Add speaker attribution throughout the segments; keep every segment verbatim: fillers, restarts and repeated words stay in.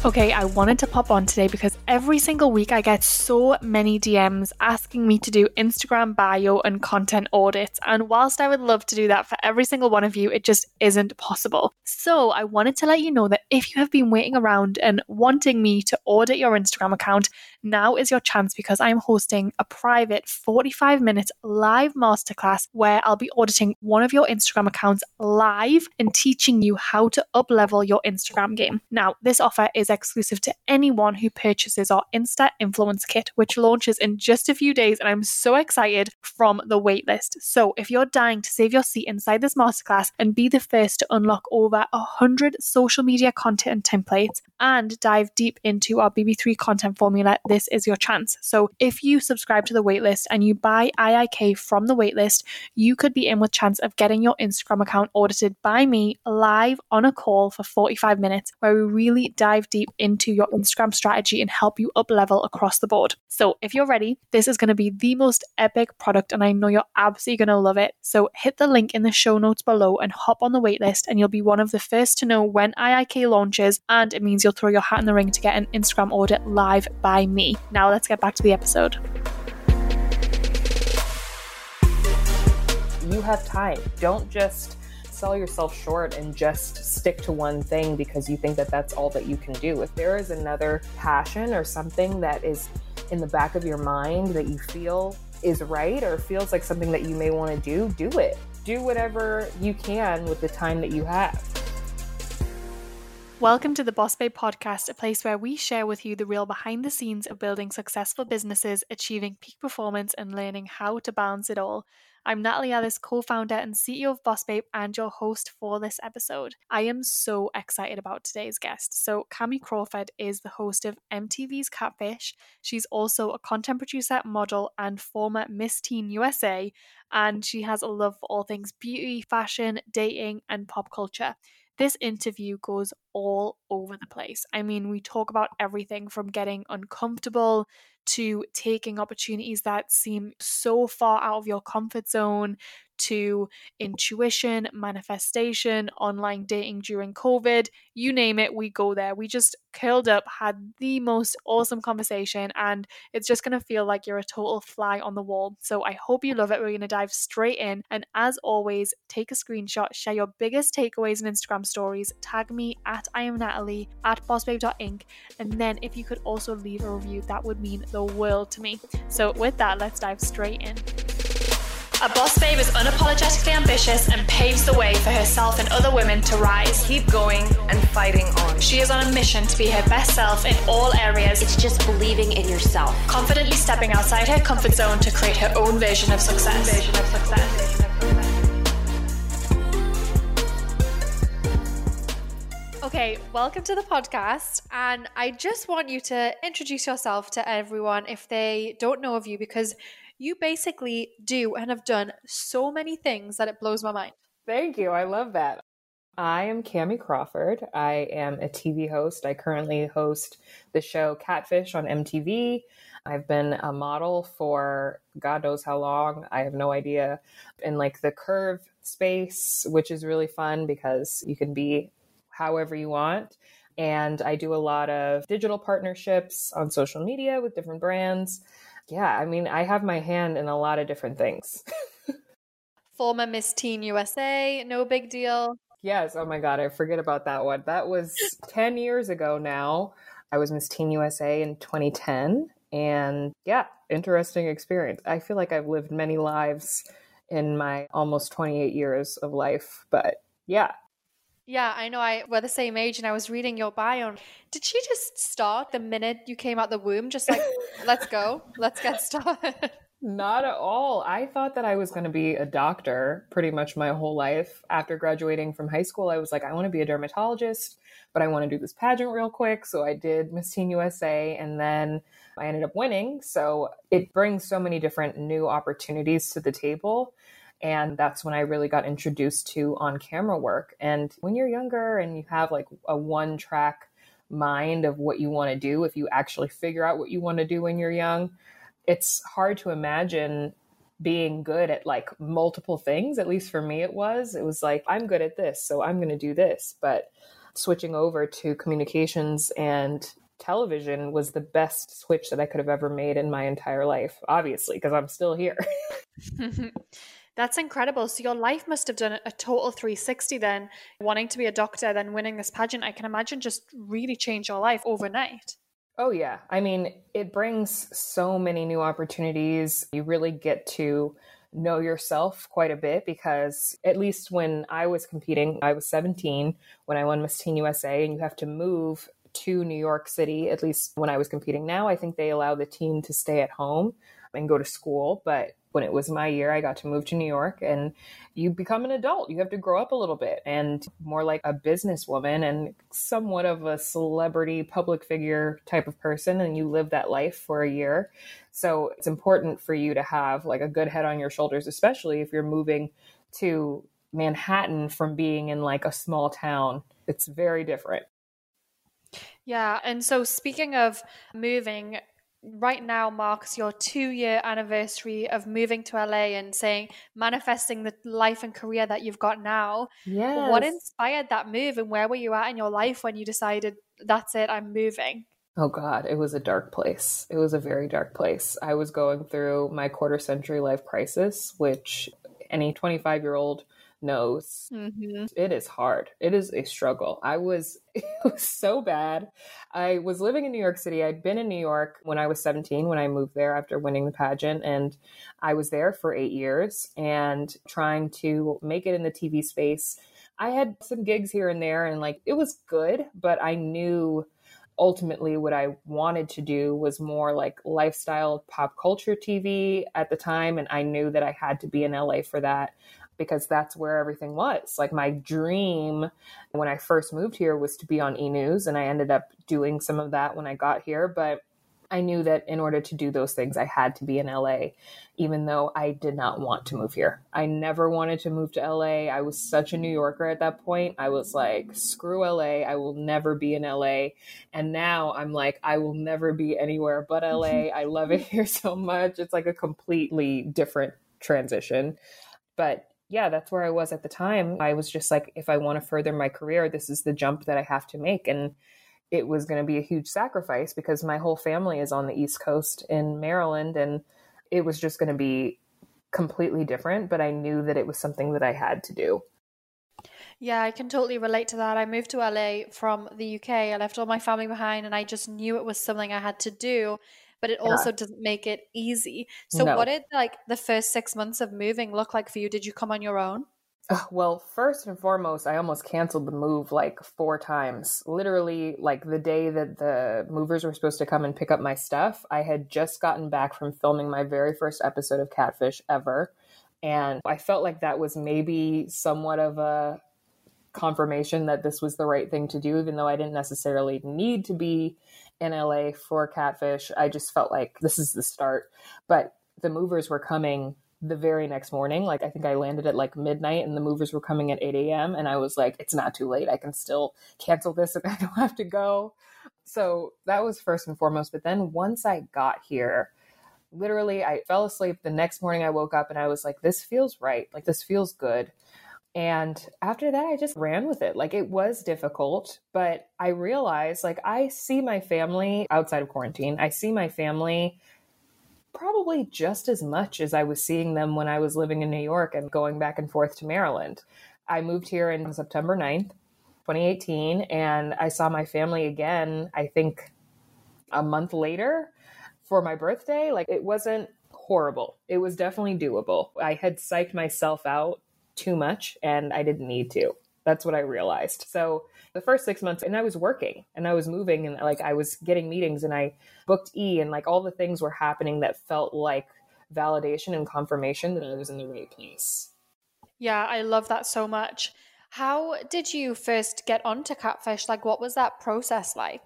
Speaker 1: Okay, I wanted to pop on today because every single week I get so many D Ms asking me to do Instagram bio and content audits. And whilst I would love to do that for every single one of you, it just isn't possible. So I wanted to let you know that if you have been waiting around and wanting me to audit your Instagram account, now is your chance because I'm hosting a private forty-five minute live masterclass where I'll be auditing one of your Instagram accounts live and teaching you how to up-level your Instagram game. Now, this offer is exclusive to anyone who purchases our Insta Influence Kit, which launches in just a few days, and I'm so excited from the waitlist. So if you're dying to save your seat inside this masterclass and be the first to unlock over one hundred social media content and templates and dive deep into our B B three content formula, this is your chance. So if you subscribe to the waitlist and you buy I I K from the waitlist, you could be in with chance of getting your Instagram account audited by me live on a call for forty-five minutes, where we really dive deep into your Instagram strategy and help you up level across the board. So if you're ready, this is going to be the most epic product and I know you're absolutely going to love it. So hit the link in the show notes below and hop on the waitlist and you'll be one of the first to know when I I K launches, and it means you'll throw your hat in the ring to get an Instagram audit live by me. Now let's get back to the episode.
Speaker 2: You have time. Don't just sell yourself short and just stick to one thing because you think that that's all that you can do. If there is another passion or something that is in the back of your mind that you feel is right or feels like something that you may want to do, do it. Do whatever you can with the time that you have.
Speaker 1: Welcome to the Boss Babe Podcast, a place where we share with you the real behind the scenes of building successful businesses, achieving peak performance, and learning how to balance it all. I'm Natalie Ellis, co-founder and C E O of Boss Babe and your host for this episode. I am so excited about today's guest. So Cami Crawford is the host of M T V's Catfish. She's also a content producer, model, and former Miss Teen U S A, and she has a love for all things beauty, fashion, dating, and pop culture. This interview goes all over the place. I mean, we talk about everything from getting uncomfortable to taking opportunities that seem so far out of your comfort zone, to intuition, manifestation, online dating during COVID, you name it, we go there. We just curled up, had the most awesome conversation, and it's just going to feel like you're a total fly on the wall. So I hope you love it. We're going to dive straight in. And as always, take a screenshot, share your biggest takeaways in Instagram stories, tag me at I am Natalie, at bossbabe dot inc. And then if you could also leave a review, that would mean the world to me. So with that, let's dive straight in. A boss babe is unapologetically ambitious and paves the way for herself and other women to rise.
Speaker 3: Keep going and fighting on.
Speaker 1: She is on a mission to be her best self in all areas.
Speaker 4: It's just believing in yourself.
Speaker 1: Confidently stepping outside her comfort zone to create her own version of success. Version of success. Okay, welcome to the podcast. And I just want you to introduce yourself to everyone if they don't know of you, because you basically do and have done so many things that it blows my mind.
Speaker 2: Thank you. I love that. I am Cami Crawford. I am a T V host. I currently host the show Catfish on M T V. I've been a model for God knows how long. I have no idea. In like the curve space, which is really fun because you can be however you want. And I do a lot of digital partnerships on social media with different brands. Yeah, I mean, I have my hand in a lot of different things.
Speaker 1: Former Miss Teen U S A, no big deal.
Speaker 2: Yes. Oh my God, I forget about that one. That was ten years ago now. I was Miss Teen U S A in twenty ten. And yeah, interesting experience. I feel like I've lived many lives in my almost twenty-eight years of life. But yeah.
Speaker 1: Yeah, I know. I we're the same age, and I was reading your bio. Did she just start the minute you came out the womb? Just like, let's go, let's get started.
Speaker 2: Not at all. I thought that I was going to be a doctor pretty much my whole life. After graduating from high school, I was like, I want to be a dermatologist, but I want to do this pageant real quick. So I did Miss Teen U S A, and then I ended up winning. So it brings so many different new opportunities to the table. And that's when I really got introduced to on-camera work. And when you're younger and you have like a one-track mind of what you want to do, if you actually figure out what you want to do when you're young, it's hard to imagine being good at like multiple things. At least for me, it was. It was like, I'm good at this, so I'm going to do this. But switching over to communications and television was the best switch that I could have ever made in my entire life, obviously, because I'm still here.
Speaker 1: That's incredible. So your life must have done a total three sixty then, wanting to be a doctor, then winning this pageant. I can imagine just really changed your life overnight.
Speaker 2: Oh, yeah. I mean, it brings so many new opportunities. You really get to know yourself quite a bit because at least when I was competing, I was seventeen when I won Miss Teen U S A, and you have to move to New York City, at least when I was competing. Now I think they allow the teen to stay at home and go to school. But when it was my year, I got to move to New York, and you become an adult. You have to grow up a little bit and more like a businesswoman and somewhat of a celebrity public figure type of person. And you live that life for a year. So it's important for you to have like a good head on your shoulders, especially if you're moving to Manhattan from being in like a small town. It's very different.
Speaker 1: Yeah. And so speaking of moving, right now marks your two-year anniversary of moving to L A and saying, manifesting the life and career that you've got now.
Speaker 2: Yes.
Speaker 1: What inspired that move, and where were you at in your life when you decided, that's it, I'm moving?
Speaker 2: Oh God, it was a dark place. It was a very dark place. I was going through my quarter century life crisis, which any twenty-five year old knows. Mm-hmm. It is hard. It is a struggle. I was, it was so bad. I was living in New York City. I'd been in New York when I was seventeen, when I moved there after winning the pageant. And I was there for eight years and trying to make it in the T V space. I had some gigs here and there, and like, it was good, but I knew ultimately what I wanted to do was more like lifestyle pop culture T V at the time. And I knew that I had to be in L A for that, because that's where everything was. Like, my dream when I first moved here was to be on E! News, and I ended up doing some of that when I got here. But I knew that in order to do those things, I had to be in L A, even though I did not want to move here. I never wanted to move to L A. I was such a New Yorker at that point. I was like, screw L A. I will never be in L A. And now I'm like, I will never be anywhere but L A. I love it here so much. It's like a completely different transition. But yeah, that's where I was at the time. I was just like, if I want to further my career, this is the jump that I have to make. And it was going to be a huge sacrifice because my whole family is on the East Coast in Maryland, and it was just going to be completely different. But I knew that it was something that I had to do.
Speaker 1: Yeah, I can totally relate to that. I moved to L A from the U K. I left all my family behind, and I just knew it was something I had to do. But it also yeah. doesn't make it easy. So no. What did like the first six months of moving look like for you? Did you come on your own?
Speaker 2: Uh, well, first and foremost, I almost canceled the move like four times. Literally, like the day that the movers were supposed to come and pick up my stuff, I had just gotten back from filming my very first episode of Catfish ever. And I felt like that was maybe somewhat of a confirmation that this was the right thing to do, even though I didn't necessarily need to be in L A for Catfish. I just felt like this is the start. But the movers were coming the very next morning. Like, I think I landed at like midnight, and the movers were coming at eight a.m. And I was like, it's not too late. I can still cancel this and I don't have to go. So that was first and foremost. But then once I got here, literally I fell asleep. The next morning I woke up and I was like, this feels right. Like, this feels good. And after that, I just ran with it. Like, it was difficult, but I realized, like, I see my family outside of quarantine. I see my family probably just as much as I was seeing them when I was living in New York and going back and forth to Maryland. I moved here on September ninth, twenty eighteen, and I saw my family again, I think a month later for my birthday. Like, it wasn't horrible. It was definitely doable. I had psyched myself out too much, and I didn't need to. That's what I realized. So the first six months, and I was working and I was moving, and like I was getting meetings, and I booked E, and like all the things were happening that felt like validation and confirmation that I was in the right place.
Speaker 1: Yeah, I love that so much. How did you first get onto Catfish? Like, what was that process like?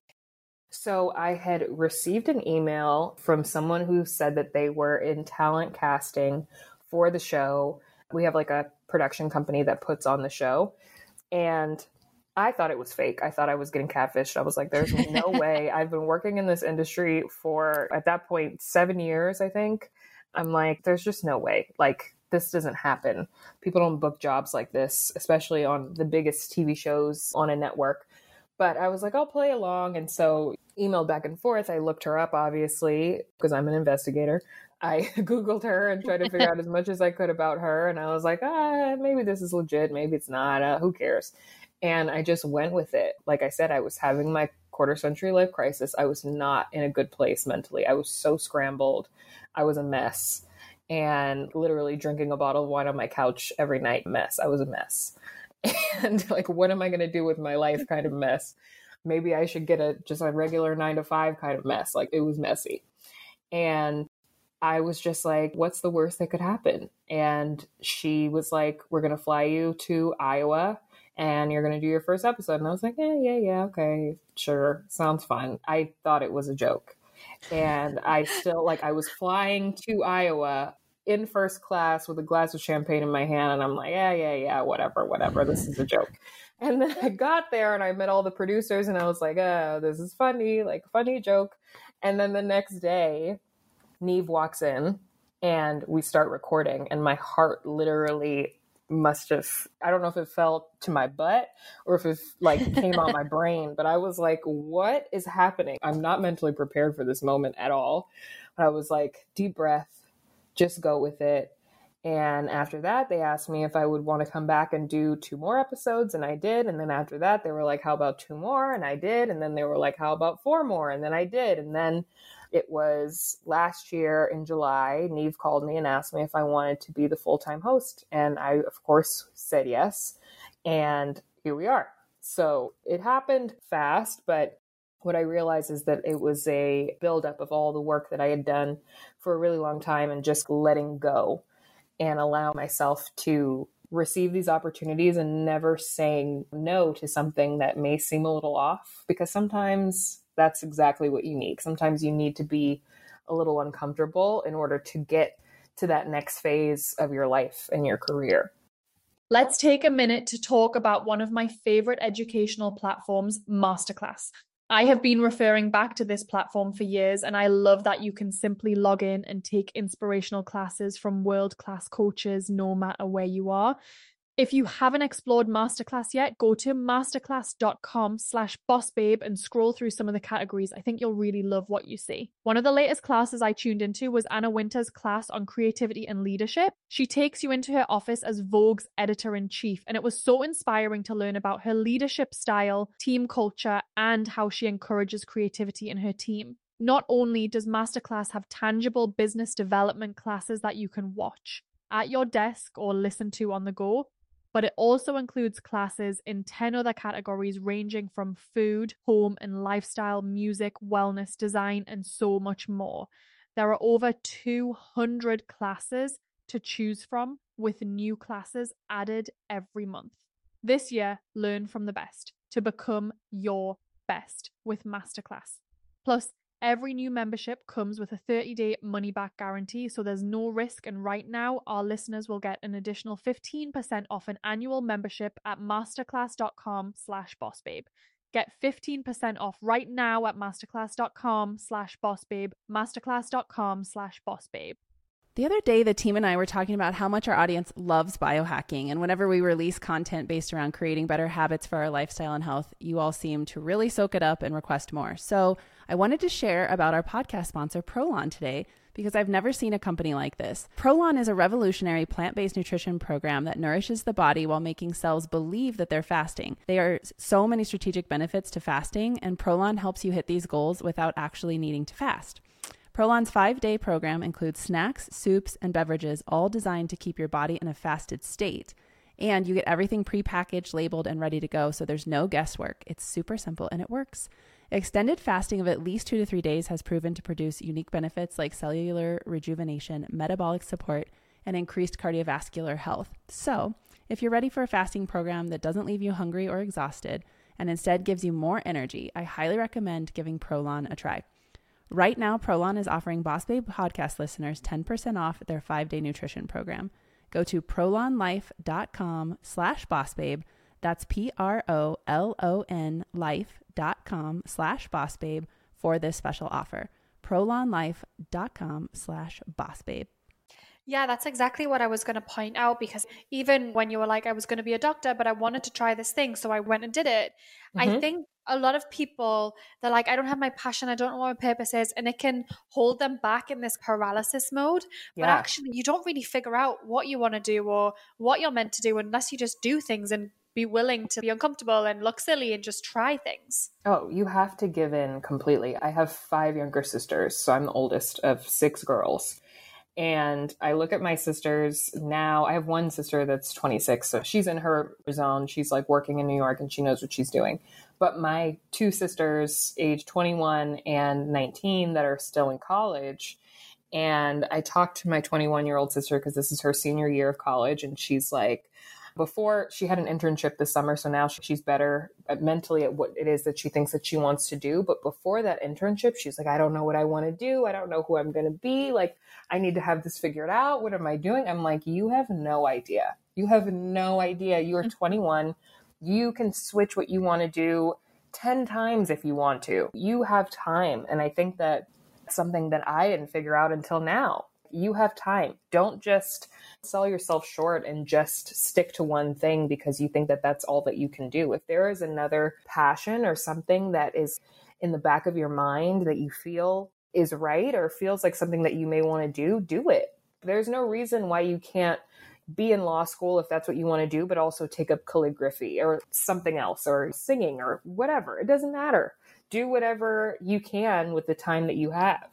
Speaker 2: So I had received an email from someone who said that they were in talent casting for the show. We have like a production company that puts on the show. And I thought it was fake. I thought I was getting catfished. I was like, there's no way. I've been working in this industry for, at that point, seven years, I think. I'm like, there's just no way. Like, this doesn't happen. People don't book jobs like this, especially on the biggest T V shows on a network. But I was like, I'll play along. And so emailed back and forth. I looked her up, obviously, because I'm an investigator. I Googled her and tried to figure out as much as I could about her. And I was like, ah, maybe this is legit. Maybe it's not. Uh, who cares? And I just went with it. Like I said, I was having my quarter century life crisis. I was not in a good place mentally. I was so scrambled. I was a mess. And literally drinking a bottle of wine on my couch every night, mess. I was a mess. And like, what am I going to do with my life kind of mess? Maybe I should get a just a regular nine to five kind of mess. Like, it was messy. And I was just like, what's the worst that could happen? And she was like, we're going to fly you to Iowa and you're going to do your first episode. And I was like, yeah, yeah, yeah. Okay, sure. Sounds fun. I thought it was a joke. And I still like, I was flying to Iowa in first class with a glass of champagne in my hand. And I'm like, yeah, yeah, yeah, whatever, whatever. This is a joke. And then I got there and I met all the producers and I was like, oh, this is funny, like funny joke. And then the next day, Neve walks in and we start recording and my heart literally must have, I don't know if it fell to my butt or if it like came out my brain, but I was like, what is happening? I'm not mentally prepared for this moment at all. But I was like, deep breath, just go with it. And after that, they asked me if I would want to come back and do two more episodes. And I did. And then after that, they were like, how about two more? And I did. And then they were like, how about four more? And then I did. And then it was last year in July, Neve called me and asked me if I wanted to be the full-time host. And I, of course, said yes. And here we are. So it happened fast, but what I realized is that it was a buildup of all the work that I had done for a really long time and just letting go and allow myself to receive these opportunities and never saying no to something that may seem a little off, because sometimes that's exactly what you need. Sometimes you need to be a little uncomfortable in order to get to that next phase of your life and your career.
Speaker 1: Let's take a minute to talk about one of my favorite educational platforms, Masterclass. I have been referring back to this platform for years, and I love that you can simply log in and take inspirational classes from world-class coaches no matter where you are. If you haven't explored Masterclass yet, go to masterclass.com slash bossbabe and scroll through some of the categories. I think you'll really love what you see. One of the latest classes I tuned into was Anna Wintour's class on creativity and leadership. She takes you into her office as Vogue's editor-in-chief, and it was so inspiring to learn about her leadership style, team culture, and how she encourages creativity in her team. Not only does Masterclass have tangible business development classes that you can watch at your desk or listen to on the go, but it also includes classes in ten other categories ranging from food, home and lifestyle, music, wellness, design, and so much more. There are over two hundred classes to choose from, with new classes added every month. This year, learn from the best to become your best with Masterclass. Plus, every new membership comes with a thirty-day money-back guarantee, so there's no risk. And right now, our listeners will get an additional fifteen percent off an annual membership at masterclass.com slash bossbabe. Get fifteen percent off right now at masterclass.com slash bossbabe, masterclass.com slash bossbabe.
Speaker 5: The other day, the team and I were talking about how much our audience loves biohacking. And whenever we release content based around creating better habits for our lifestyle and health, you all seem to really soak it up and request more. So I wanted to share about our podcast sponsor, Prolon, today, because I've never seen a company like this. Prolon is a revolutionary plant-based nutrition program that nourishes the body while making cells believe that they're fasting. There are so many strategic benefits to fasting, and Prolon helps you hit these goals without actually needing to fast. Prolon's five-day program includes snacks, soups, and beverages, all designed to keep your body in a fasted state. And you get everything prepackaged, labeled, and ready to go, so there's no guesswork. It's super simple, and it works. Extended fasting of at least two to three days has proven to produce unique benefits like cellular rejuvenation, metabolic support, and increased cardiovascular health. So, if you're ready for a fasting program that doesn't leave you hungry or exhausted, and instead gives you more energy, I highly recommend giving Prolon a try. Right now, Prolon is offering Boss Babe podcast listeners ten percent off their five-day nutrition program. Go to prolonlife.com slash bossbabe. That's P-R-O-L-O-N life.com slash bossbabe for this special offer. prolonlife.com slash bossbabe.
Speaker 1: Yeah, that's exactly what I was going to point out, because even when you were like, I was going to be a doctor, but I wanted to try this thing, so I went and did it. I
Speaker 2: Mm-hmm.
Speaker 1: think a lot of people, they're like, I don't have my passion, I don't know what my purpose is, and it can hold them back in this paralysis mode. But
Speaker 2: Yeah.
Speaker 1: actually, you don't really figure out what you want to do or what you're meant to do unless you just do things and be willing to be uncomfortable and look silly and just try things.
Speaker 2: Oh, you have to give in completely. I have five younger sisters, so I'm the oldest of six girls. And I look at my sisters now. I have one sister that's twenty-six, so she's in her zone. She's like working in New York and she knows what she's doing. But my two sisters, age twenty-one and nineteen, that are still in college. And I talked to my twenty-one-year-old sister because this is her senior year of college. And she's like, before she had an internship this summer, so now she's better mentally at what it is that she thinks that she wants to do. But before that internship, she's like, I don't know what I want to do. I don't know who I'm going to be. Like, I need to have this figured out. What am I doing? I'm like, you have no idea. You have no idea. You are twenty-one. You can switch what you want to do ten times if you want to. You have time. And I think that something that I didn't figure out until now. You have time. Don't just sell yourself short and just stick to one thing because you think that that's all that you can do. If there is another passion or something that is in the back of your mind that you feel is right or feels like something that you may want to do, do it. There's no reason why you can't be in law school if that's what you want to do, but also take up calligraphy or something else or singing or whatever. It doesn't matter. Do whatever you can with the time that you have.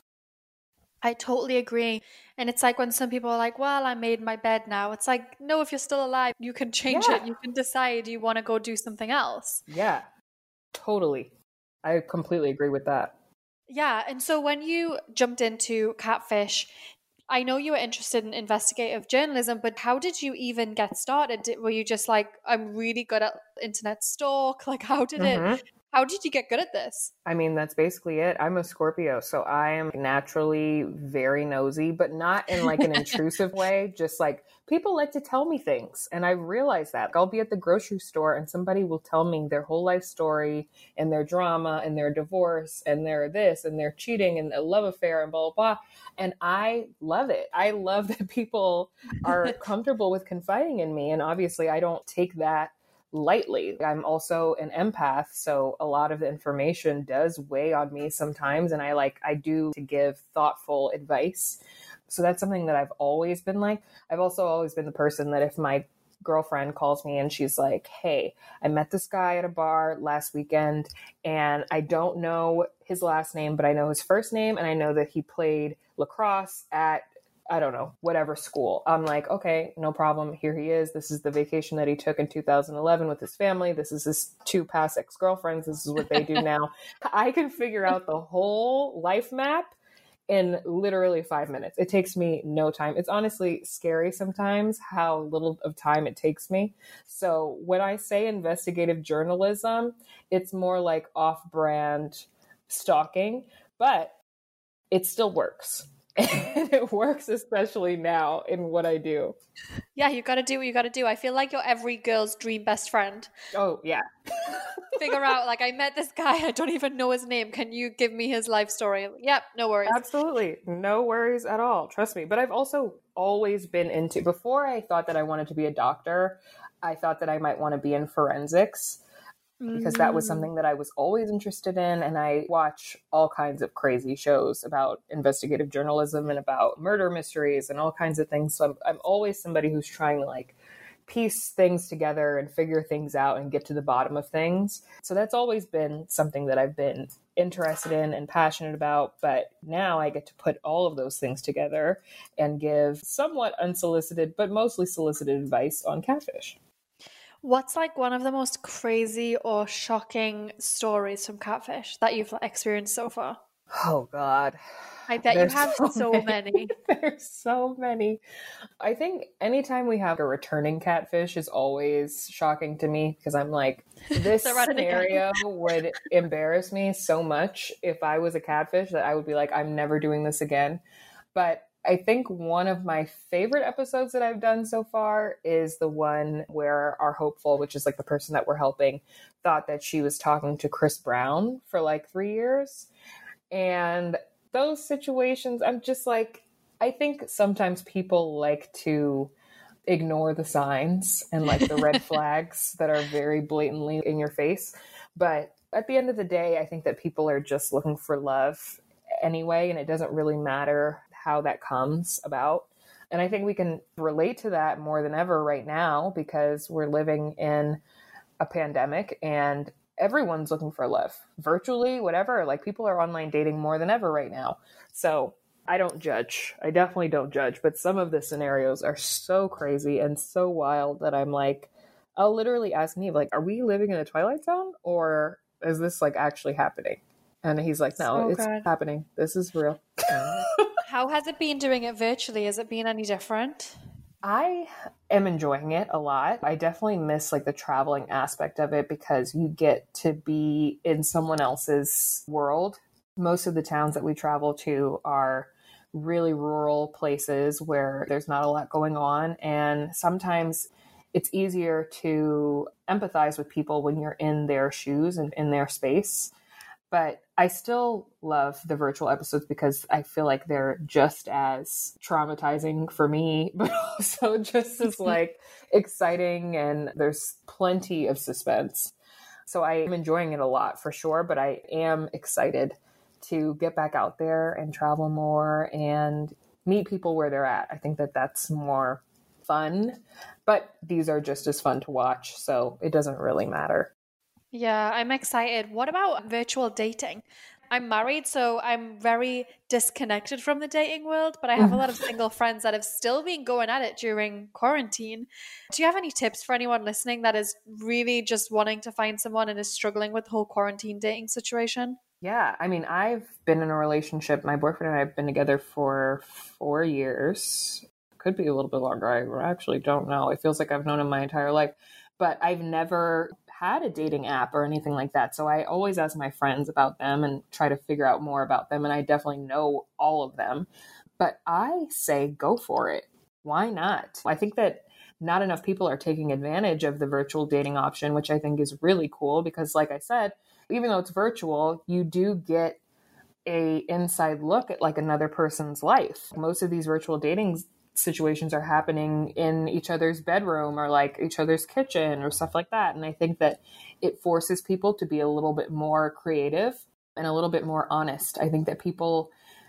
Speaker 1: I totally agree. And it's like when some people are like, well, I made my bed now. It's like, no, if you're still alive, you can change
Speaker 2: Yeah.
Speaker 1: it. You can decide you want to go do something else.
Speaker 2: Yeah, totally. I completely agree with that.
Speaker 1: Yeah. And so when you jumped into Catfish, I know you were interested in investigative journalism, but how did you even get started? Did, were you just like, I'm really good at internet stalk? Like, how did
Speaker 2: Mhm.
Speaker 1: it, how did you get good at this?
Speaker 2: I mean, that's basically it. I'm a Scorpio, so I am naturally very nosy, but not in like an intrusive way. Just like people like to tell me things. And I realize that. I'll be at the grocery store and somebody will tell me their whole life story and their drama and their divorce and their this and their cheating and a love affair and blah, blah, blah. And I love it. I love that people are comfortable with confiding in me. And obviously, I don't take that lightly. I'm also an empath, so a lot of the information does weigh on me sometimes, and I like I do to give thoughtful advice. So that's something that I've always been like. I've also always been the person that if my girlfriend calls me and she's like, hey, I met this guy at a bar last weekend and I don't know his last name, but I know his first name and I know that he played lacrosse at I don't know, whatever school. I'm like, okay, no problem. Here he is. This is the vacation that he took in two thousand eleven with his family. This is his two past ex-girlfriends. This is what they do now. I can figure out the whole life map in literally five minutes. It takes me no time. It's honestly scary sometimes how little of time it takes me. So when I say investigative journalism, it's more like off-brand stalking, but it still works. And it works especially now in what I do.
Speaker 1: Yeah, you got to do what you got to do. I feel like you're every girl's dream best friend.
Speaker 2: Oh, yeah.
Speaker 1: Figure out, like, I met this guy, I don't even know his name. Can you give me his life story? Yep, no worries.
Speaker 2: Absolutely. No worries at all. Trust me. But I've also always been into, before I thought that I wanted to be a doctor, I thought that I might want to be in forensics. Because that was something that I was always interested in. And I watch all kinds of crazy shows about investigative journalism and about murder mysteries and all kinds of things. So I'm, I'm always somebody who's trying to like piece things together and figure things out and get to the bottom of things. So that's always been something that I've been interested in and passionate about. But now I get to put all of those things together and give somewhat unsolicited, but mostly solicited advice on Catfish.
Speaker 1: What's like one of the most crazy or shocking stories from Catfish that you've experienced so far?
Speaker 2: Oh, God.
Speaker 1: I bet
Speaker 2: There's
Speaker 1: you have
Speaker 2: so
Speaker 1: so
Speaker 2: many.
Speaker 1: many.
Speaker 2: There's so many. I think anytime we have a returning catfish is always shocking to me because I'm like, this
Speaker 1: They're running again.
Speaker 2: scenario would embarrass me so much if I was a catfish that I would be like, I'm never doing this again. But I think one of my favorite episodes that I've done so far is the one where our hopeful, which is like the person that we're helping, thought that she was talking to Chris Brown for like three years. And those situations, I'm just like, I think sometimes people like to ignore the signs and like the red flags that are very blatantly in your face. But at the end of the day, I think that people are just looking for love anyway, and it doesn't really matter how that comes about. And I think we can relate to that more than ever right now because we're living in a pandemic and everyone's looking for love virtually, whatever. Like people are online dating more than ever right now. So I don't judge. I definitely don't judge. But some of the scenarios are so crazy and so wild that I'm like, I'll literally ask Neve, like, are we living in a Twilight Zone or is this like actually happening? And he's like, no,
Speaker 1: So
Speaker 2: it's
Speaker 1: good.
Speaker 2: happening. This is real.
Speaker 1: How has it been doing it virtually? Has it been any different?
Speaker 2: I am enjoying it a lot. I definitely miss like the traveling aspect of it because you get to be in someone else's world. Most of the towns that we travel to are really rural places where there's not a lot going on. And sometimes it's easier to empathize with people when you're in their shoes and in their space. But I still love the virtual episodes because I feel like they're just as traumatizing for me, but also just as like exciting, and there's plenty of suspense. So I am enjoying it a lot for sure, but I am excited to get back out there and travel more and meet people where they're at. I think that that's more fun, but these are just as fun to watch, so it doesn't really matter.
Speaker 1: Yeah, I'm excited. What about virtual dating? I'm married, so I'm very disconnected from the dating world, but I have a lot of single friends that have still been going at it during quarantine. Do you have any tips for anyone listening that is really just wanting to find someone and is struggling with the whole quarantine dating situation?
Speaker 2: Yeah, I mean, I've been in a relationship. My boyfriend and I have been together for four years. Could be a little bit longer. I actually don't know. It feels like I've known him my entire life, but I've never had a dating app or anything like that. So I always ask my friends about them and try to figure out more about them. And I definitely know all of them, but I say go for it. Why not? I think that not enough people are taking advantage of the virtual dating option, which I think is really cool because like I said, even though it's virtual, you do get a inside look at like another person's life. Most of these virtual dating situations are happening in each other's bedroom or like each other's kitchen or stuff like that. And I think that it forces people to be a little bit more creative and a little bit more honest. I think that people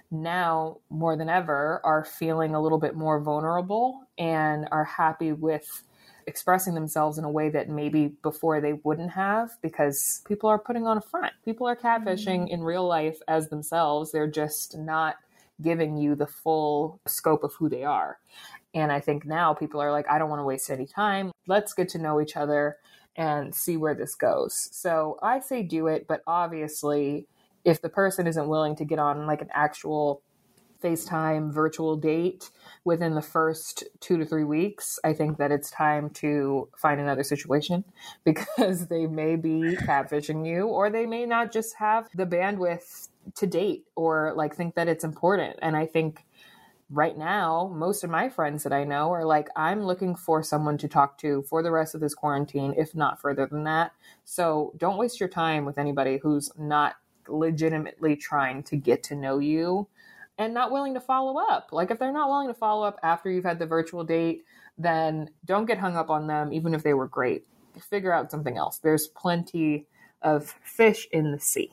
Speaker 2: now more than ever are feeling a little bit more vulnerable and are happy with expressing themselves in a way that maybe before they wouldn't have, because people are putting on a front. People are catfishing mm-hmm. in real life as themselves. They're just not giving you the full scope of who they are. And I think now people are like, I don't want to waste any time. Let's get to know each other and see where this goes. So I say do it, but obviously if the person isn't willing to get on like an actual FaceTime virtual date within the first two to three weeks, I think that it's time to find another situation because they may be catfishing you, or they may not just have the bandwidth to date or like think that it's important. And I think right now, most of my friends that I know are like, I'm looking for someone to talk to for the rest of this quarantine, if not further than that. So don't waste your time with anybody who's not legitimately trying to get to know you and not willing to follow up. Like if they're not willing to follow up after you've had the virtual date, then don't get hung up on them, even if they were great. Figure out something else. There's plenty of fish in the sea.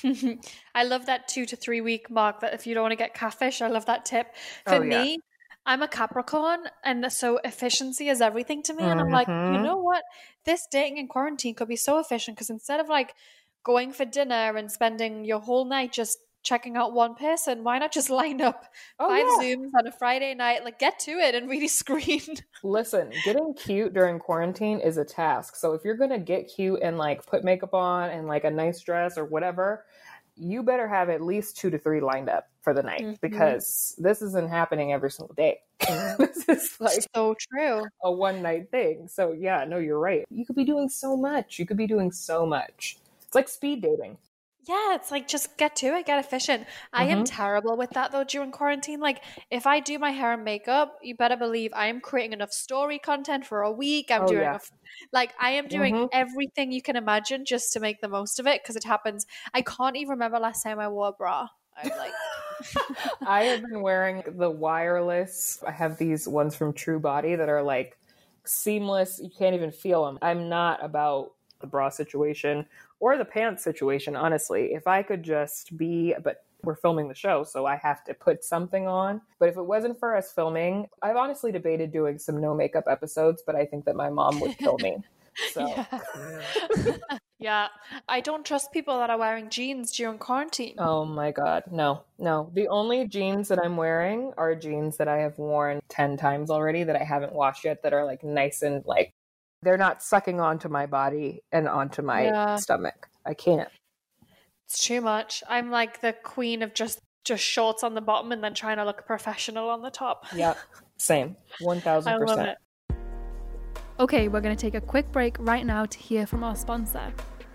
Speaker 1: I love that two to three week mark, that if you don't want to get catfish, I love that tip. For oh, yeah. me, I'm a Capricorn, and so efficiency is everything to me. Mm-hmm. And I'm like, you know what? This dating in quarantine could be so efficient, because instead of like going for dinner and spending your whole night just checking out one person, why not just line up oh, five yeah. Zooms on a Friday night, like get to it and really screen.
Speaker 2: Listen, getting cute during quarantine is a task. So if you're going to get cute and like put makeup on and like a nice dress or whatever, you better have at least two to three lined up for the night, mm-hmm. because this isn't happening every single day. This is like
Speaker 1: so true.
Speaker 2: A one night thing. So yeah, no, you're right. You could be doing so much. You could be doing so much. It's like speed dating.
Speaker 1: Yeah, it's like, just get to it, get efficient. I mm-hmm. am terrible with that though during quarantine. Like if I do my hair and makeup, you better believe I am creating enough story content for a week. I'm oh, doing, yeah. a, like I am doing mm-hmm. everything you can imagine just to make the most of it, because it happens. I can't even remember last time I wore a bra. I'm like,
Speaker 2: I have been wearing the wireless. I have these ones from True Body that are like seamless. You can't even feel them. I'm not about the bra situation or the pants situation, honestly. If I could just be, but we're filming the show, so I have to put something on. But if it wasn't for us filming, I've honestly debated doing some no makeup episodes, but I think that my mom would kill me. So
Speaker 1: Yeah. Yeah, I don't trust people that are wearing jeans during quarantine.
Speaker 2: Oh my God. No, no. The only jeans that I'm wearing are jeans that I have worn ten times already that I haven't washed yet, that are like nice and like, they're not sucking onto my body and onto my
Speaker 1: Yeah.
Speaker 2: stomach. I can't.
Speaker 1: It's too much. I'm like the queen of just just shorts on the bottom and then trying to look professional on the top.
Speaker 2: Yep. Same. one thousand
Speaker 1: I
Speaker 2: percent.
Speaker 1: love it. Okay, we're going to take a quick break right now to hear from our sponsor.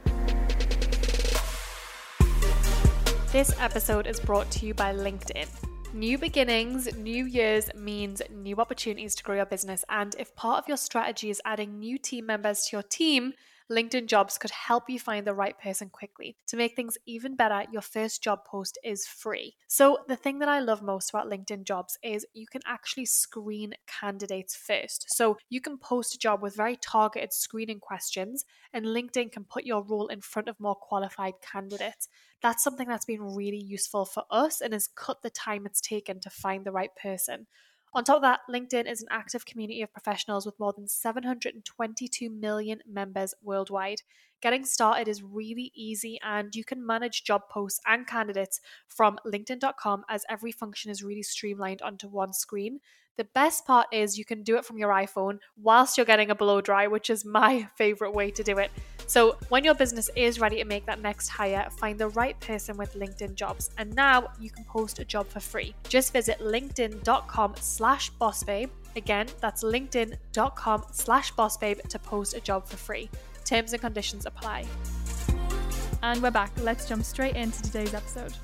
Speaker 1: This episode is brought to you by LinkedIn. New beginnings, new years means new opportunities to grow your business. And if part of your strategy is adding new team members to your team, LinkedIn Jobs could help you find the right person quickly. To make things even better, your first job post is free. So the thing that I love most about LinkedIn Jobs is you can actually screen candidates first. So you can post a job with very targeted screening questions, and LinkedIn can put your role in front of more qualified candidates. That's something that's been really useful for us and has cut the time it's taken to find the right person. On top of that, LinkedIn is an active community of professionals with more than seven hundred twenty-two million members worldwide. Getting started is really easy, and you can manage job posts and candidates from linkedin dot com, as every function is really streamlined onto one screen. The best part is you can do it from your iPhone whilst you're getting a blow dry, which is my favorite way to do it. So when your business is ready to make that next hire, find the right person with LinkedIn Jobs. And now you can post a job for free. Just visit linkedin dot com slash boss babe. Again, that's linkedin dot com slash boss babe to post a job for free. Terms and conditions apply. And we're back. Let's jump straight into today's episode.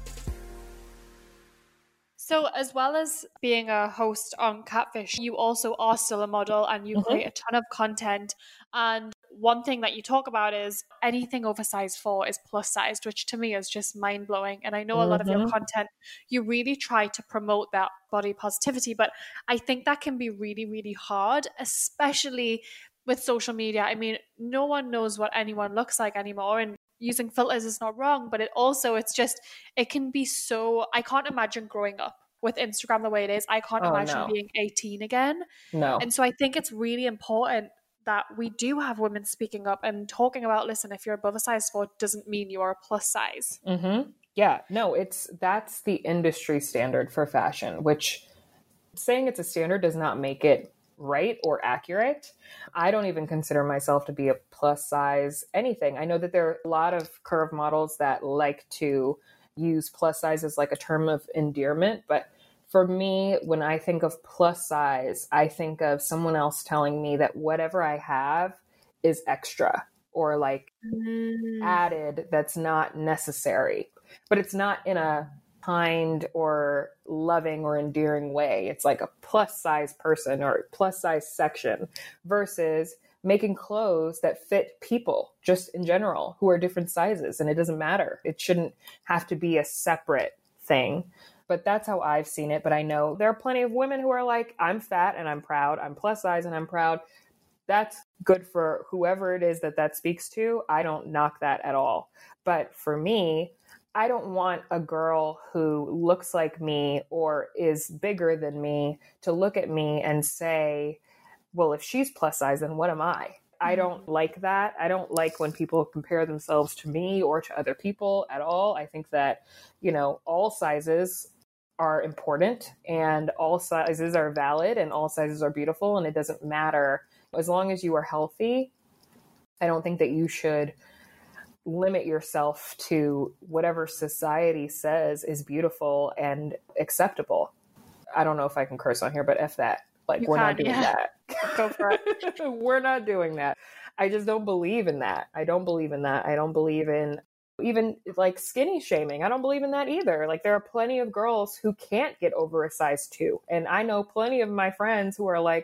Speaker 1: So as well as being a host on Catfish, you also are still a model and you
Speaker 2: Mm-hmm.
Speaker 1: create a ton of content. And one thing that you talk about is anything over size four is plus sized, which to me is just mind blowing. And I know a lot of your
Speaker 2: Mhm.
Speaker 1: content, you really try to promote that body positivity, but I think that can be really, really hard, especially with social media. I mean, no one knows what anyone looks like anymore, and using filters is not wrong, but it also, it's just, it can be so, I can't imagine growing up with Instagram the way it is. I can't
Speaker 2: Oh,
Speaker 1: imagine
Speaker 2: no.
Speaker 1: being eighteen again.
Speaker 2: No.
Speaker 1: And so I think it's really important that we do have women speaking up and talking about, listen, if you're above a size four, doesn't mean you are a plus size.
Speaker 2: Mm-hmm. Yeah, no, it's, that's the industry standard for fashion, which saying it's a standard does not make it right or accurate. I don't even consider myself to be a plus size anything. I know that there are a lot of curve models that like to use plus size as like a term of endearment, but for me, when I think of plus size, I think of someone else telling me that whatever I have is extra or like
Speaker 1: Mm.
Speaker 2: added that's not necessary, but it's not in a kind or loving or endearing way. It's like a plus size person or plus size section versus making clothes that fit people just in general who are different sizes. And it doesn't matter. It shouldn't have to be a separate thing. But that's how I've seen it. But I know there are plenty of women who are like, I'm fat and I'm proud. I'm plus size and I'm proud. That's good for whoever it is that that speaks to. I don't knock that at all. But for me, I don't want a girl who looks like me or is bigger than me to look at me and say, well, if she's plus size, then what am I? I don't like that. I don't like when people compare themselves to me or to other people at all. I think that, you know, all sizes are important and all sizes are valid and all sizes are beautiful, and it doesn't matter. As long as you are healthy, I don't think that you should limit yourself to whatever society says is beautiful and acceptable. I don't know if I can curse on here, but F that. Like,
Speaker 1: You
Speaker 2: we're
Speaker 1: can,
Speaker 2: not doing
Speaker 1: yeah.
Speaker 2: that.
Speaker 1: Go for it.
Speaker 2: We're not doing that. I just don't believe in that. I don't believe in that. I don't believe in even like skinny shaming. I don't believe in that either. Like, there are plenty of girls who can't get over a size two. And I know plenty of my friends who are like,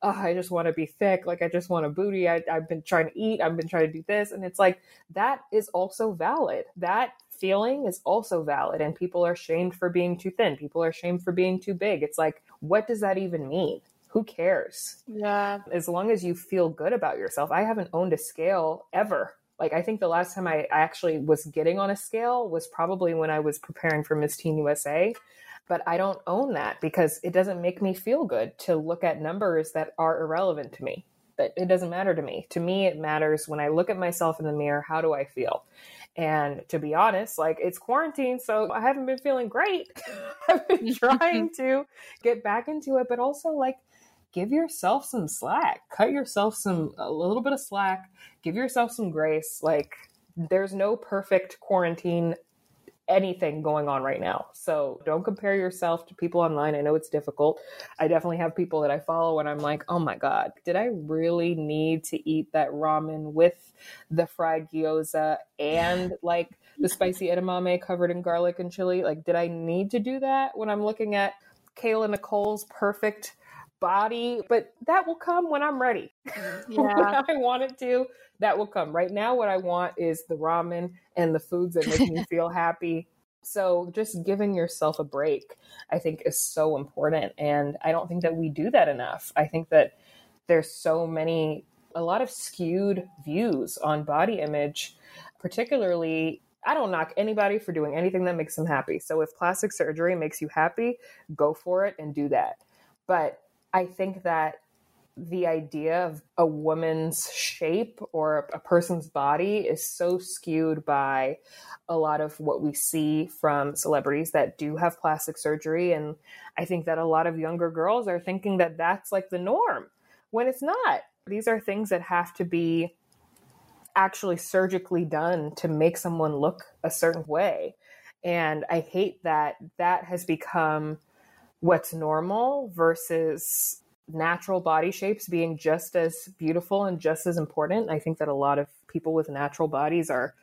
Speaker 2: oh, I just want to be thick. Like, I just want a booty. I, I've been trying to eat. I've been trying to do this. And it's like, that is also valid. That feeling is also valid. And people are shamed for being too thin. People are shamed for being too big. It's like, what does that even mean? Who cares?
Speaker 1: Yeah.
Speaker 2: As long as you feel good about yourself. I haven't owned a scale ever. Like, I think the last time I actually was getting on a scale was probably when I was preparing for Miss Teen U S A. But I don't own that because it doesn't make me feel good to look at numbers that are irrelevant to me. That it doesn't matter to me. To me, it matters when I look at myself in the mirror, how do I feel? And to be honest, like, it's quarantine, so I haven't been feeling great. I've been trying to get back into it, but also, like, give yourself some slack, cut yourself some, a little bit of slack, give yourself some grace. Like, there's no perfect quarantine anything going on right now. So don't compare yourself to people online. I know it's difficult. I definitely have people that I follow and I'm like, oh my God, did I really need to eat that ramen with the fried gyoza and like the spicy edamame covered in garlic and chili? Like, did I need to do that when I'm looking at Kayla Nicole's perfect body? But that will come when I'm ready.
Speaker 1: Yeah.
Speaker 2: When I want it to, that will come. Right now, what I want is the ramen and the foods that make me feel happy. So just giving yourself a break, I think, is so important. And I don't think that we do that enough. I think that there's so many, a lot of skewed views on body image, particularly. I don't knock anybody for doing anything that makes them happy. So if plastic surgery makes you happy, go for it and do that. But I think that the idea of a woman's shape or a person's body is so skewed by a lot of what we see from celebrities that do have plastic surgery. And I think that a lot of younger girls are thinking that that's like the norm when it's not. These are things that have to be actually surgically done to make someone look a certain way. And I hate that that has become what's normal versus natural body shapes being just as beautiful and just as important. I think that a lot of people with natural bodies are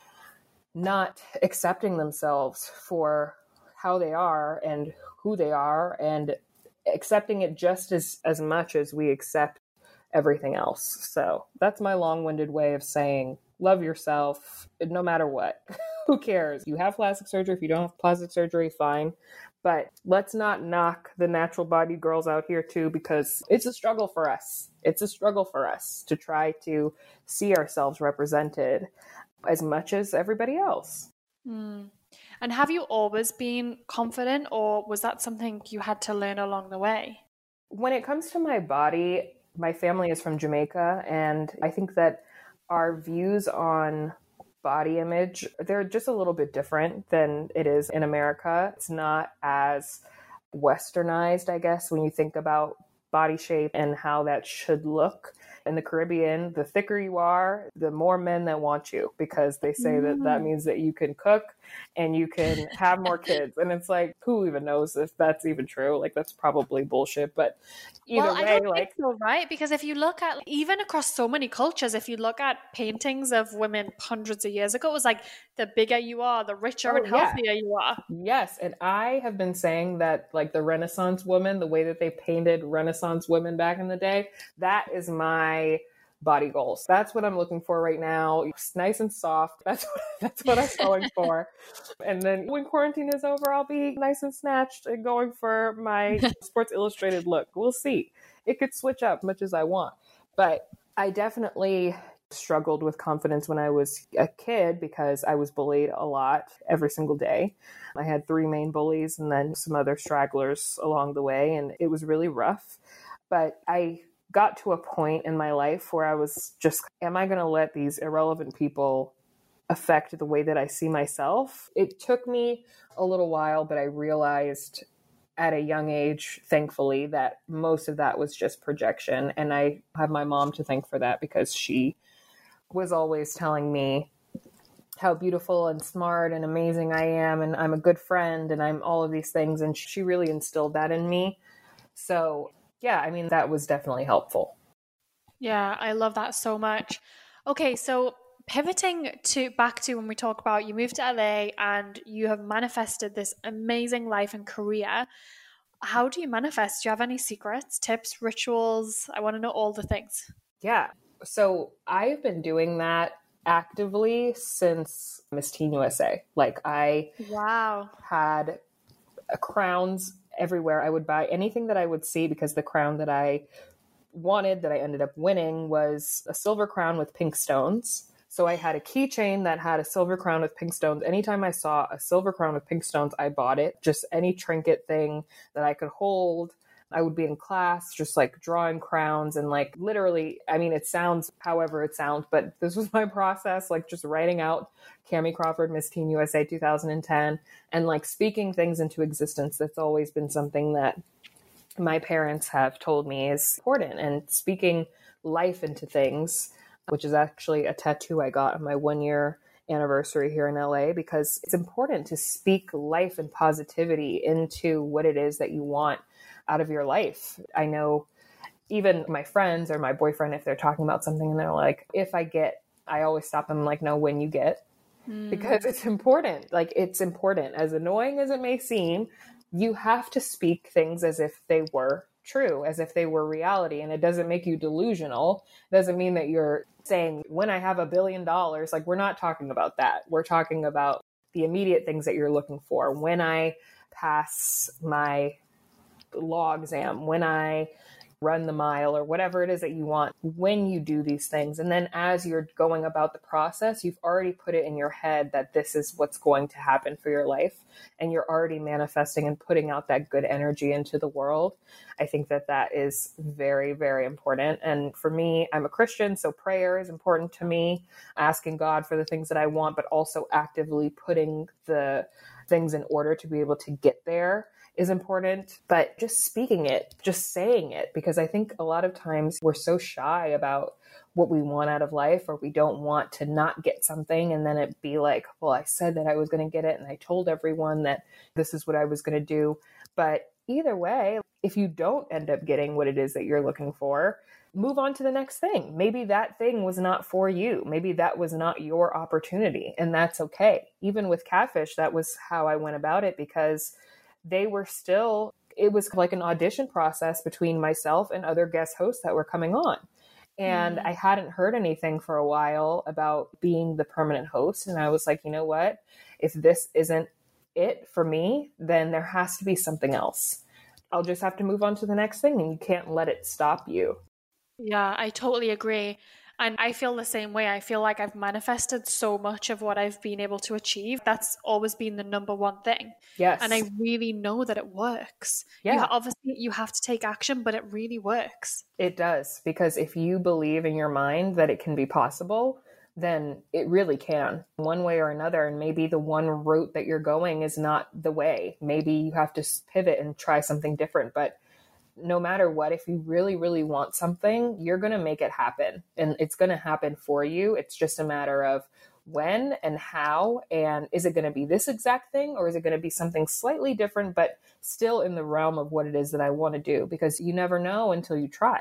Speaker 2: not accepting themselves for how they are and who they are, and accepting it just as, as much as we accept everything else. So that's my long-winded way of saying, love yourself no matter what. Who cares? You have plastic surgery. If you don't have plastic surgery, fine. But let's not knock the natural body girls out here too, because it's a struggle for us. It's a struggle for us to try to see ourselves represented as much as everybody else.
Speaker 1: Mm. And have you always been confident, or was that something you had to learn along the way?
Speaker 2: When it comes to my body, my family is from Jamaica, and I think that our views on body image, they're just a little bit different than it is in America. It's not as westernized, I guess, when you think about body shape and how that should look. In the Caribbean, the thicker you are, the more men that want you, because they say mm. that that means that you can cook and you can have more kids. And it's like, who even knows if that's even true? Like, that's probably bullshit. But either
Speaker 1: well,
Speaker 2: way,
Speaker 1: I don't
Speaker 2: like,
Speaker 1: think so, right? Because if you look at, even across so many cultures, if you look at paintings of women hundreds of years ago, it was like, the bigger you are, the richer
Speaker 2: oh,
Speaker 1: and healthier
Speaker 2: yeah.
Speaker 1: you are.
Speaker 2: Yes. And I have been saying that, like, the Renaissance woman, the way that they painted Renaissance women back in the day, that is my body goals. That's what I'm looking for right now. It's nice and soft. That's what, that's what I'm going for. And then when quarantine is over, I'll be nice and snatched and going for my Sports Illustrated look. We'll see. It could switch up as much as I want. But I definitely struggled with confidence when I was a kid because I was bullied a lot every single day. I had three main bullies and then some other stragglers along the way, and it was really rough. But I got to a point in my life where I was just, am I going to let these irrelevant people affect the way that I see myself? It took me a little while, but I realized at a young age, thankfully, that most of that was just projection. And I have my mom to thank for that, because she was always telling me how beautiful and smart and amazing I am, and I'm a good friend, and I'm all of these things. And she really instilled that in me. So yeah, I mean, that was definitely helpful.
Speaker 1: Yeah, I love that so much. Okay, so pivoting to back to when we talk about you moved to L A and you have manifested this amazing life and career. How do you manifest? Do you have any secrets, tips, rituals? I want to know all the things.
Speaker 2: Yeah. So I've been doing that actively since Miss Teen U S A. Like I
Speaker 1: Wow.
Speaker 2: had crowns everywhere. I would buy anything that I would see because the crown that I wanted, that I ended up winning, was a silver crown with pink stones. So I had a keychain that had a silver crown with pink stones. Anytime I saw a silver crown with pink stones, I bought it. Just any trinket thing that I could hold. I would be in class, just like drawing crowns and like literally, I mean, it sounds however it sounds, but this was my process, like just writing out Cammie Crawford, Miss Teen U S A two thousand ten, and like speaking things into existence. That's always been something that my parents have told me is important, and speaking life into things, which is actually a tattoo I got on my one year anniversary here in L A, because it's important to speak life and positivity into what it is that you want out of your life. I know even my friends or my boyfriend, if they're talking about something and they're like, if I get, I always stop them like, no, when you get, mm. because it's important. Like it's important. As annoying as it may seem, you have to speak things as if they were true, as if they were reality. And it doesn't make you delusional. It doesn't mean that you're saying, when I have a billion dollars, like we're not talking about that. We're talking about the immediate things that you're looking for. When I pass my law exam, when I run the mile, or whatever it is that you want, when you do these things. And then as you're going about the process, you've already put it in your head that this is what's going to happen for your life. And you're already manifesting and putting out that good energy into the world. I think that that is very, very important. And for me, I'm a Christian, so prayer is important to me, asking God for the things that I want, but also actively putting the things in order to be able to get there is important. But just speaking it, just saying it, because I think a lot of times we're so shy about what we want out of life, or we don't want to not get something and then it be like, well, I said that I was going to get it and I told everyone that this is what I was going to do. But either way, if you don't end up getting what it is that you're looking for, move on to the next thing. Maybe that thing was not for you. Maybe that was not your opportunity, and that's okay. Even with Catfish, that was how I went about it, because they were still, it was like an audition process between myself and other guest hosts that were coming on. And mm. I hadn't heard anything for a while about being the permanent host. And I was like, you know what? If this isn't it for me, then there has to be something else. I'll just have to move on to the next thing, and you can't let it stop you.
Speaker 1: Yeah, I totally agree. And I feel the same way. I feel like I've manifested so much of what I've been able to achieve. That's always been the number one thing.
Speaker 2: Yes.
Speaker 1: And I really know that it works.
Speaker 2: Yeah.
Speaker 1: You, obviously, you have to take action, but it really works.
Speaker 2: It does. Because if you believe in your mind that it can be possible, then it really can, one way or another. And maybe the one route that you're going is not the way. Maybe you have to pivot and try something different. But no matter what, if you really, really want something, you're going to make it happen, and it's going to happen for you. It's just a matter of when and how, and is it going to be this exact thing, or is it going to be something slightly different, but still in the realm of what it is that I want to do, because you never know until you try.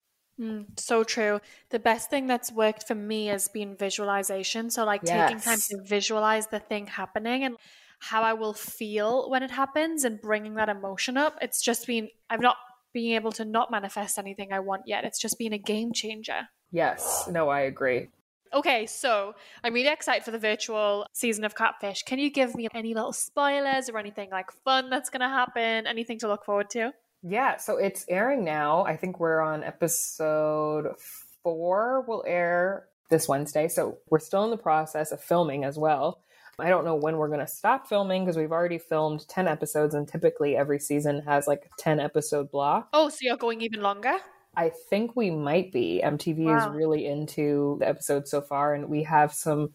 Speaker 1: Mm, so true. The best thing that's worked for me has been visualization. So like
Speaker 2: Yes.
Speaker 1: taking time to visualize the thing happening and how I will feel when it happens, and bringing that emotion up. It's just been, I've not being able to not manifest anything I want yet. It's just been a game changer.
Speaker 2: Yes. No, I agree.
Speaker 1: Okay, so I'm really excited for the virtual season of Catfish. Can you give me any little spoilers or anything like fun that's going to happen? Anything to look forward to?
Speaker 2: Yeah. So it's airing now. I think we're on episode four. Will air this Wednesday. So we're still in the process of filming as well. I don't know when we're going to stop filming, because we've already filmed ten episodes, and typically every season has like a ten episode block.
Speaker 1: Oh, so you're going even longer?
Speaker 2: I think we might be. M T V wow. is really into the episodes so far, and we have some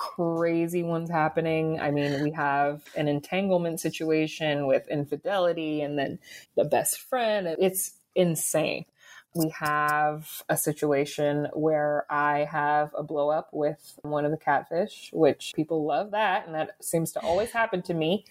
Speaker 2: crazy ones happening. I mean, we have an entanglement situation with infidelity, and then the best friend. It's insane. We have a situation where I have a blow up with one of the catfish, which people love that. And that seems to always happen to me.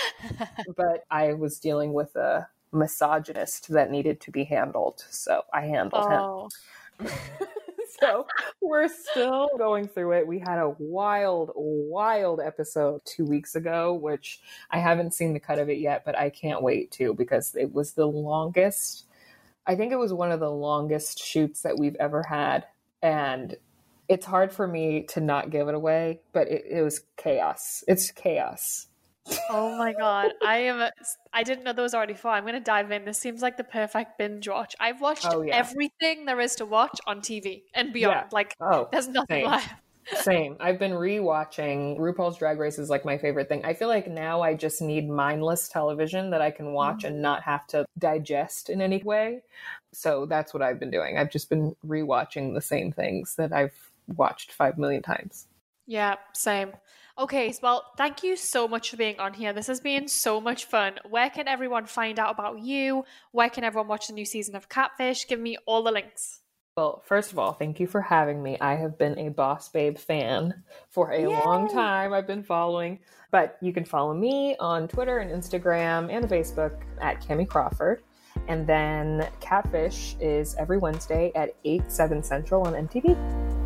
Speaker 2: But I was dealing with a misogynist that needed to be handled. So I handled
Speaker 1: oh.
Speaker 2: him. So we're still going through it. We had a wild, wild episode two weeks ago, which I haven't seen the cut of it yet, but I can't wait to, because it was the longest. I think it was one of the longest shoots that we've ever had. And it's hard for me to not give it away, but it, it was chaos. It's chaos.
Speaker 1: Oh my God. I am, I didn't know there was already four. I'm going to dive in. This seems like the perfect binge watch. I've watched
Speaker 2: Oh, yeah.
Speaker 1: everything there is to watch on T V and beyond.
Speaker 2: Yeah.
Speaker 1: Like,
Speaker 2: Oh,
Speaker 1: there's nothing
Speaker 2: same.
Speaker 1: left.
Speaker 2: Same. I've been rewatching RuPaul's Drag Race is like my favorite thing. I feel like now I just need mindless television that I can watch mm-hmm. and not have to digest in any way. So that's what I've been doing. I've just been rewatching the same things that I've watched five million times.
Speaker 1: Yeah, same. Okay, well, thank you so much for being on here. This has been so much fun. Where can everyone find out about you? Where can everyone watch the new season of Catfish? Give me all the links.
Speaker 2: Well, first of all, thank you for having me. I have been a Boss Babe fan for a Yay! long time. I've been following, but you can follow me on Twitter and Instagram and Facebook at Cami Crawford. And then Catfish is every Wednesday at eight, seven Central on M T V.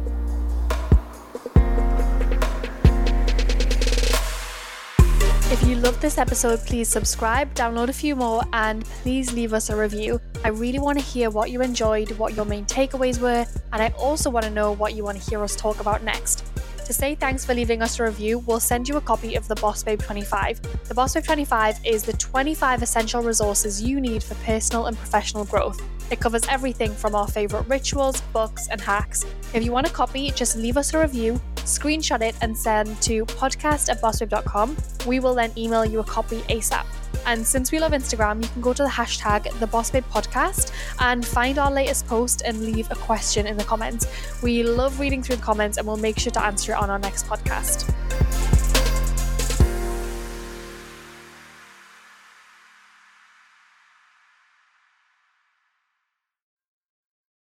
Speaker 1: If you loved this episode, please subscribe, download a few more, and please leave us a review. I really want to hear what you enjoyed, what your main takeaways were, and I also want to know what you want to hear us talk about next. To say thanks for leaving us a review, we'll send you a copy of the Boss Babe twenty-five. The Boss Babe twenty-five is the twenty-five essential resources you need for personal and professional growth. It covers everything from our favorite rituals, books, and hacks. If you want a copy, just leave us a review, screenshot it, and send to podcast at bossbabe dot com. We will then email you a copy ASAP. And since we love Instagram, you can go to the hashtag TheBossBabePodcast and find our latest post and leave a question in the comments. We love reading through the comments and we'll make sure to answer it on our next podcast.